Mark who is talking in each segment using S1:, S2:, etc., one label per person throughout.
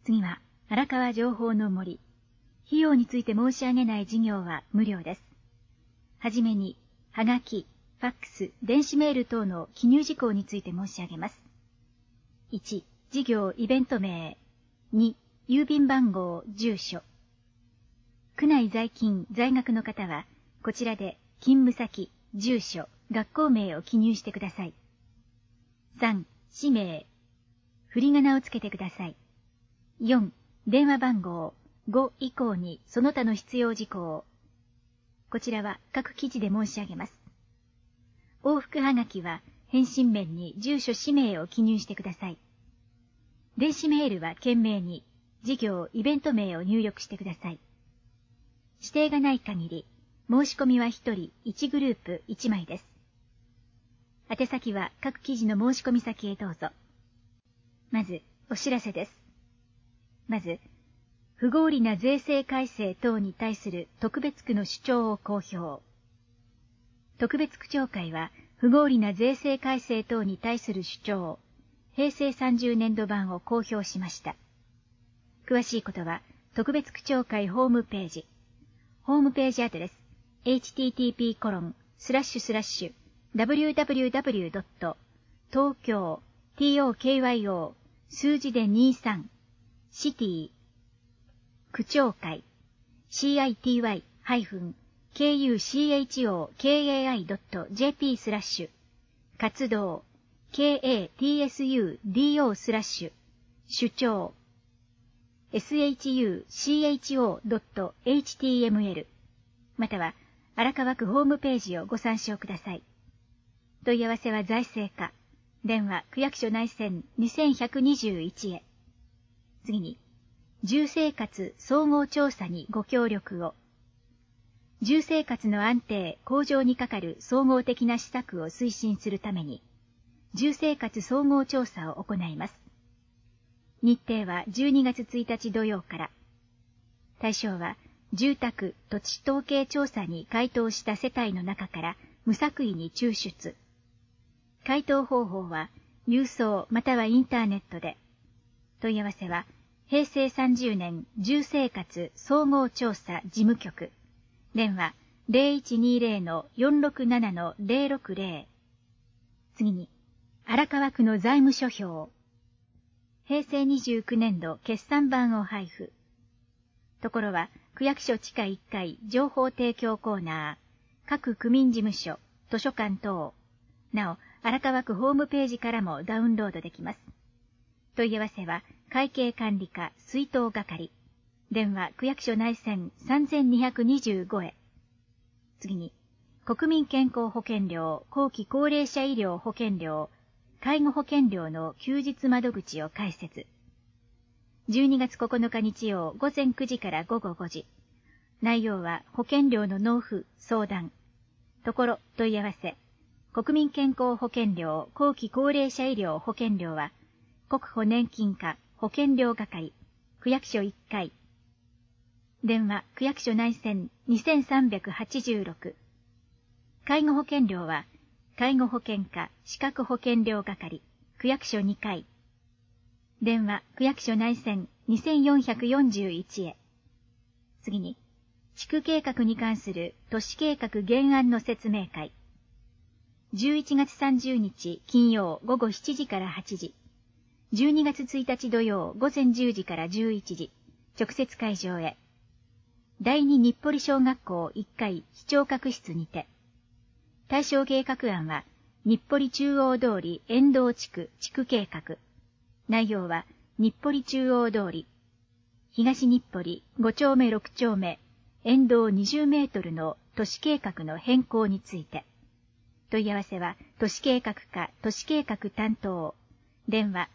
S1: 次は、荒川情報の森。費用について申し上げない事業は無料です。はじめに、はがき、ファックス、電子メール等の記入事項について申し上げます。1、事業イベント名。2、郵便番号、住所。区内在勤、在学の方は、こちらで勤務先、住所、学校名を記入してください。3、氏名。振り仮名をつけてください。4、電話番号。5以降にその他の必要事項。こちらは各記事で申し上げます。往復はがきは返信面に住所氏名を記入してください。電子メールは件名に事業イベント名を入力してください。指定がない限り申し込みは1人1グループ1枚です。宛先は各記事の申し込み先へどうぞ。まずお知らせです。まず不合理な税制改正等に対する特別区の主張を公表。特別区長会は不合理な税制改正等に対する主張、平成30年度版を公表しました。詳しいことは特別区長会ホームページアドレス http://www.tokyo 数字で23 city区長会 city-kuchokai.jp 活動 katsudo/ 主張 shucho.html または荒川区ホームページをご参照ください。問い合わせは財政課電話区役所内線2121へ。次に住生活総合調査にご協力を。住生活の安定向上に係る総合的な施策を推進するために住生活総合調査を行います。日程は12月1日土曜から。対象は住宅土地統計調査に回答した世帯の中から無作為に抽出。回答方法は郵送またはインターネットで。問い合わせは平成30年住生活総合調査事務局電話 0120-467-060。 次に荒川区の財務諸表。平成29年度決算版を配布。ところは区役所地下1階情報提供コーナー、各区民事務所、図書館等。なお荒川区ホームページからもダウンロードできます。問い合わせは会計管理課出納係電話区役所内線3225へ。次に国民健康保険料後期高齢者医療保険料介護保険料の休日窓口を開設。12月9日日曜午前9時から午後5時。内容は保険料の納付相談ところ問い合わせ。国民健康保険料後期高齢者医療保険料は国保年金課保険料係区役所1階電話区役所内線2386。介護保険料は介護保険課資格保険料係区役所2階電話区役所内線2441へ。次に地区計画に関する都市計画原案の説明会。11月30日金曜午後7時から8時。12月1日土曜午前10時から11時。直接会場へ。第二日暮里小学校1階視聴覚室にて。対象計画案は日暮里中央通り沿道地区地区計画。内容は日暮里中央通り東日暮里5丁目6丁目沿道20メートルの都市計画の変更について。問い合わせは都市計画課都市計画担当電話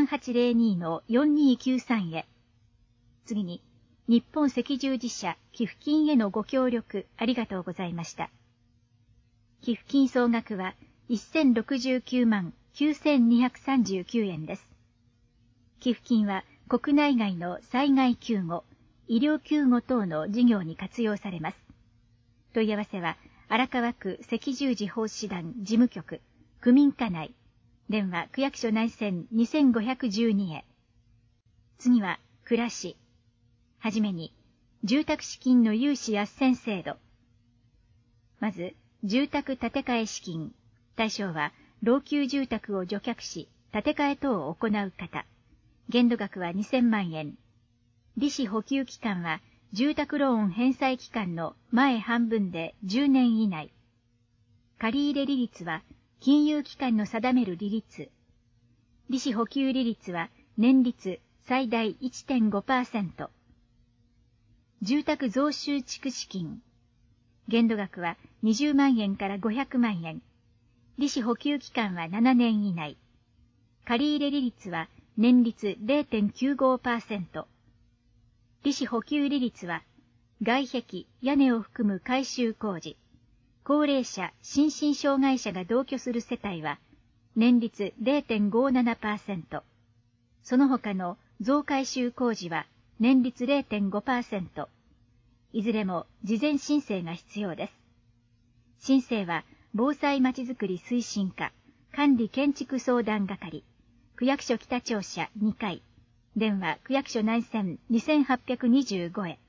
S1: 3802-4293へ。次に日本赤十字社寄付金へのご協力ありがとうございました。寄付金総額は1069万9239円です。寄付金は国内外の災害救護、医療救護等の事業に活用されます。問い合わせは荒川区赤十字奉仕団事務局区民課内電話区役所内線2512へ。次は暮らし。はじめに、住宅資金の融資斡旋制度。まず、住宅建て替え資金。対象は、老朽住宅を除却し、建て替え等を行う方。限度額は2000万円。利子補給期間は、住宅ローン返済期間の前半分で10年以内。借入利率は、金融機関の定める利率。利子補給利率は、年率最大 1.5%。住宅増収蓄資金。限度額は20万円から500万円。利子補給期間は7年以内。借入利率は年率 0.95%。利子補給利率は、外壁、屋根を含む改修工事、高齢者、心身障害者が同居する世帯は、年率 0.57%。その他の増改修工事は、年率 0.5%。いずれも事前申請が必要です。申請は、防災まちづくり推進課、管理建築相談係、区役所北庁舎2階、電話区役所内線2825へ。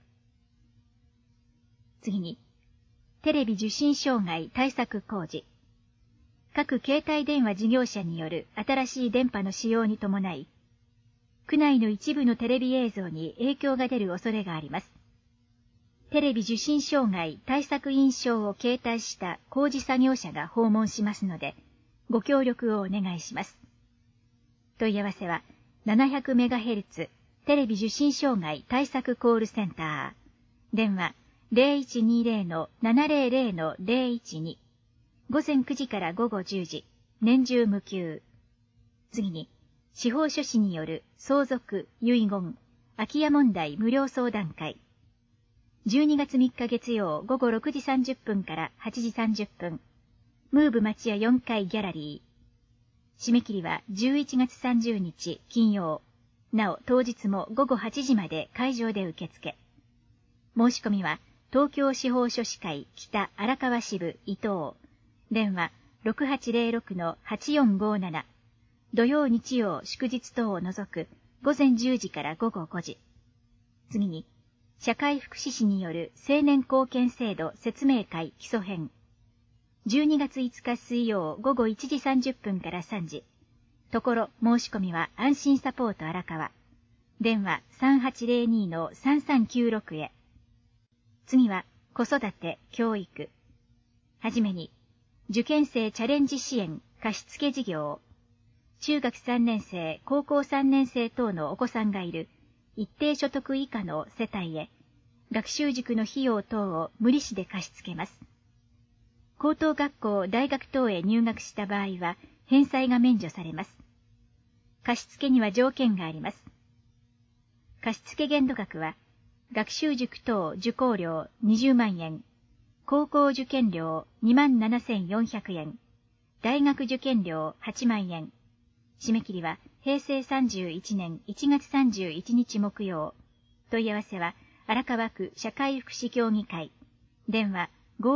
S1: 次に、テレビ受信障害対策工事。各携帯電話事業者による新しい電波の使用に伴い、区内の一部のテレビ映像に影響が出る恐れがあります。テレビ受信障害対策員証を携帯した工事作業者が訪問しますので、ご協力をお願いします。問い合わせは、700MHz テレビ受信障害対策コールセンター。電話 0120-700-012。午前9時から午後10時。年中無休。次に、司法書士による相続、遺言、空き家問題無料相談会。12月3日月曜午後6時30分から8時30分。ムーブ町屋4階ギャラリー。締め切りは11月30日金曜。なお当日も午後8時まで会場で受付。申し込みは東京司法書士会北荒川支部伊藤。電話 6806-8457。土曜日曜祝日等を除く午前10時から午後5時。次に、社会福祉士による青年貢献制度説明会基礎編。12月5日水曜午後1時30分から3時。ところ申し込みは安心サポート荒川。電話 3802-3396 へ。次は子育て、教育。はじめに、受験生チャレンジ支援貸付事業。中学3年生、高校3年生等のお子さんがいる一定所得以下の世帯へ、学習塾の費用等を無利子で貸し付けます。高等学校、大学等へ入学した場合は、返済が免除されます。貸付には条件があります。貸付限度額は、学習塾等受講料20万円、高校受験料27,400円、大学受験料8万円。締め切りは平成31年1月31日木曜。問い合わせは荒川区社会福祉協議会。電話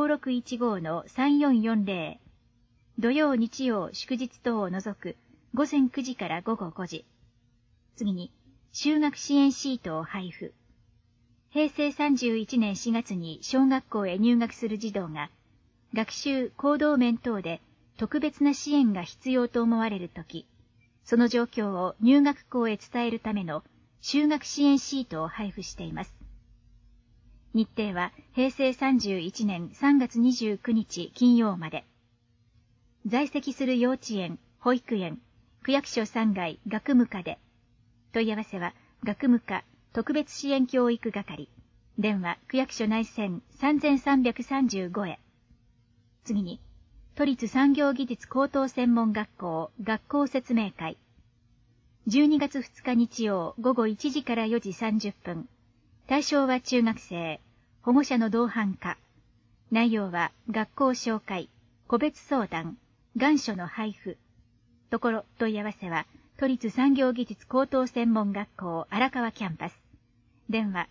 S1: 5615-3440。土曜日曜祝日等を除く午前9時から午後5時。次に、就学支援シートを配布。平成31年4月に小学校へ入学する児童が、学習行動面等で特別な支援が必要と思われるとき、その状況を入学校へ伝えるための就学支援シートを配布しています。日程は平成31年3月29日金曜まで。在籍する幼稚園、保育園、区役所3階学務課で。問い合わせは学務課特別支援教育係。電話区役所内線3335へ。次に、都立産業技術高等専門学校学校説明会。12月2日日曜午後1時から4時30分。対象は中学生、保護者の同伴か。内容は学校紹介、個別相談、願書の配布。ところ問い合わせは都立産業技術高等専門学校荒川キャンパス。電話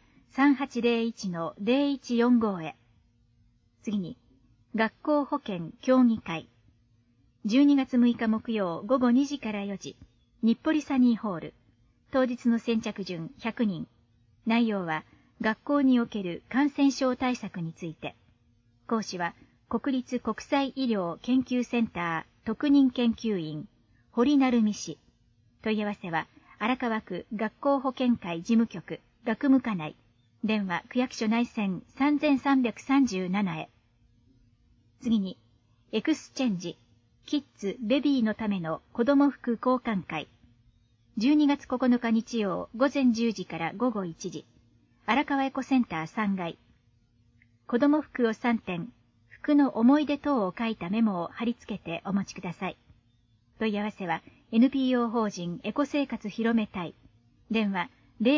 S1: 3801-0145 へ。次に、学校保健協議会。12月6日木曜午後2時から4時、日暮里サニーホール。 当日の先着順100人。内容は、学校における感染症対策について。講師は、国立国際医療研究センター特任研究員、堀成美氏。問い合わせは、荒川区学校保健会事務局、学務課内。電話区役所内線3337へ。次に、エクスチェンジ、キッズ・ベビーのための子ども服交換会。12月9日日曜午前10時から午後1時。荒川エコセンター3階。子ども服を3点、服の思い出等を書いたメモを貼り付けてお持ちください。問い合わせは NPO 法人エコ生活広め隊。電話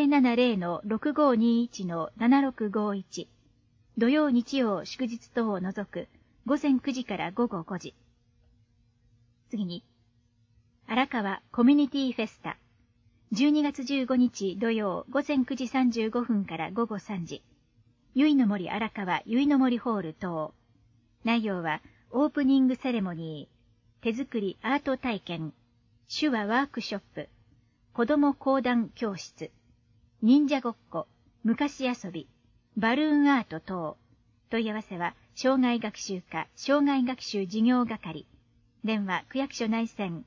S1: 070-6521-7651。土曜日曜祝日等を除く午前9時から午後5時。次に、荒川コミュニティフェスタ。12月15日土曜午前9時35分から午後3時。ゆいの森荒川ゆいの森ホール等。内容はオープニングセレモニー、手作りアート体験、手話ワークショップ、子ども講談教室、忍者ごっこ、昔遊び、バルーンアート等。問い合わせは障害学習課障害学習事業係。電話区役所内線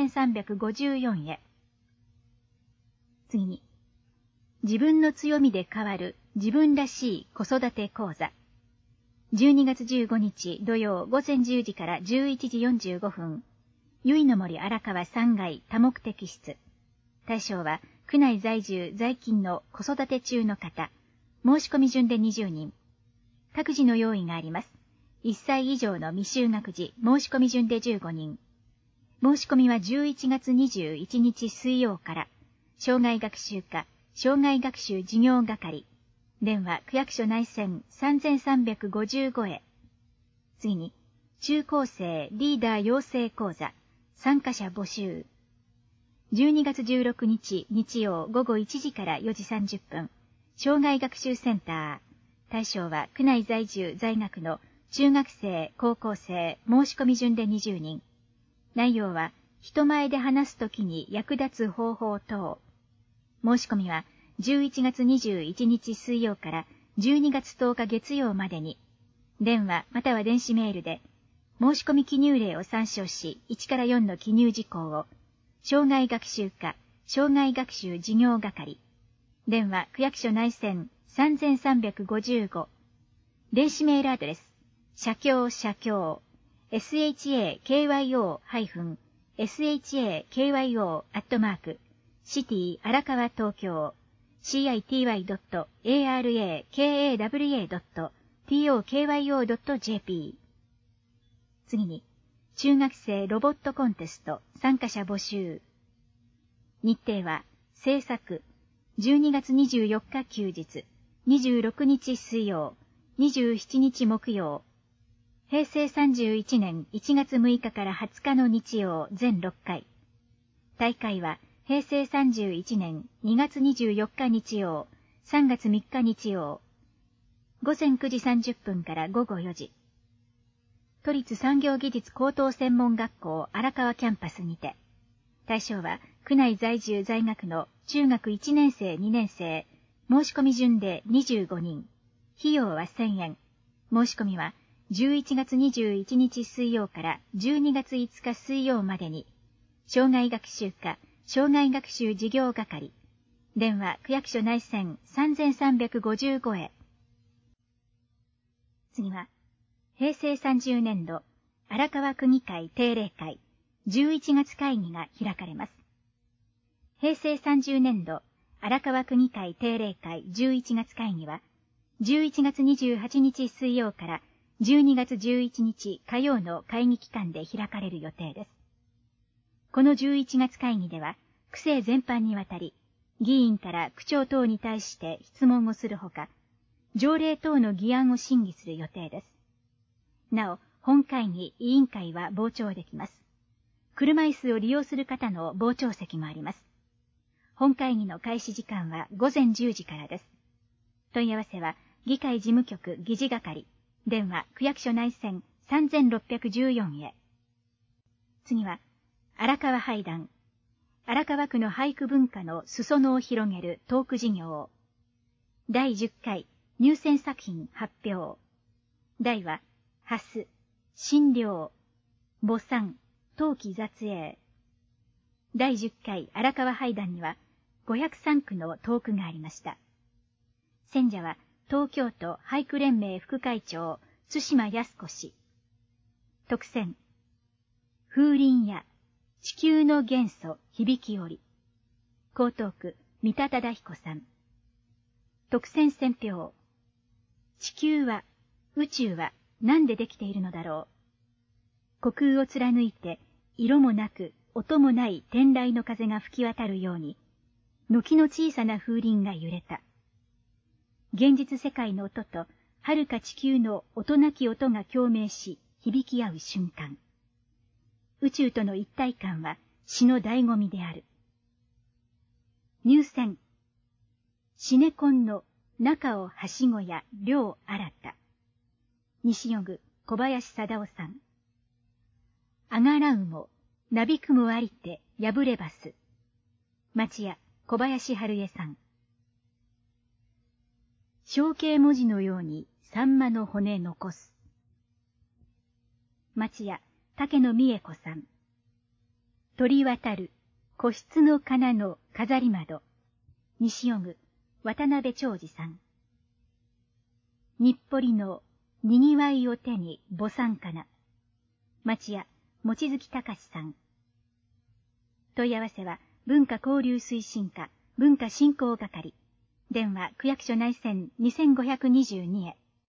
S1: 3354へ。次に、自分の強みで変わる自分らしい子育て講座。12月15日土曜午前10時から11時45分。ゆいの森荒川3階多目的室。対象は区内在住在勤の子育て中の方。申し込み順で20人。各自の用意があります。1歳以上の未就学児申し込み順で15人。申し込みは11月21日水曜から。障害学習課、障害学習事業係。電話区役所内線3355へ。次に、中高生リーダー養成講座、参加者募集。12月16日日曜午後1時から4時30分。障害学習センター。対象は区内在住在学の中学生、高校生、申し込み順で20人。内容は、人前で話すときに役立つ方法等。申し込みは11月21日水曜から12月10日月曜までに、電話または電子メールで、申し込み記入例を参照し、1から4の記入事項を、障害学習課、障害学習事業係、電話区役所内線3355、電子メールアドレス、社協、shakyo-shakyo@荒川東京 city.arakawa.tokyo.tokyo.jp。 次に、中学生ロボットコンテスト参加者募集。日程は、制作、12月24日休日、26日水曜、27日木曜、平成31年1月6日から20日の日曜全6回。大会は、平成31年2月24日日曜、3月3日日曜、午前9時30分から午後4時。都立産業技術高等専門学校荒川キャンパスにて。対象は、区内在住在学の中学1年生2年生、申し込み順で25人。費用は1000円。申し込みは、11月21日水曜から12月5日水曜までに、障害学習課、障害学習事業係。電話区役所内線3355へ。次は、平成30年度荒川区議会定例会11月会議が開かれます。平成30年度荒川区議会定例会11月会議は、11月28日水曜から12月11日火曜の会議期間で開かれる予定です。この11月会議では、区政全般にわたり、議員から区長等に対して質問をするほか、条例等の議案を審議する予定です。なお、本会議、委員会は傍聴できます。車椅子を利用する方の傍聴席もあります。本会議の開始時間は午前10時からです。問い合わせは、議会事務局議事係、電話区役所内線3614へ。次は、荒川俳談。 荒川区の俳句文化の裾野を広げるトーク事業。第10回入選作品発表。題は、ハス、診療、墓参、陶器雑影。第10回荒川俳談には503句のトークがありました。選者は東京都俳句連盟副会長、津島康子氏。特選、風鈴や地球の元素響き織。江東区三田忠彦さん。特選選評、地球は、宇宙は何でできているのだろう。虚空を貫いて色もなく音もない天雷の風が吹き渡るように、軒の小さな風鈴が揺れた。現実世界の音と遥か地球の音なき音が共鳴し響き合う瞬間。宇宙との一体感は詩の醍醐味である。入選、シネコンの中をはしごや両新た。西予具小林貞夫さん。あがらうも、なびくもありて破ればす。町屋小林春江さん。象形文字のようにサンマの骨残す。町屋竹野美恵子さん。鳥渡る個室の仮の飾り窓。西予具渡辺長治さん。日暮里のにぎわいを手に墓参かな。町屋望月隆さん。問い合わせは文化交流推進課文化振興係。電話区役所内線2522へ。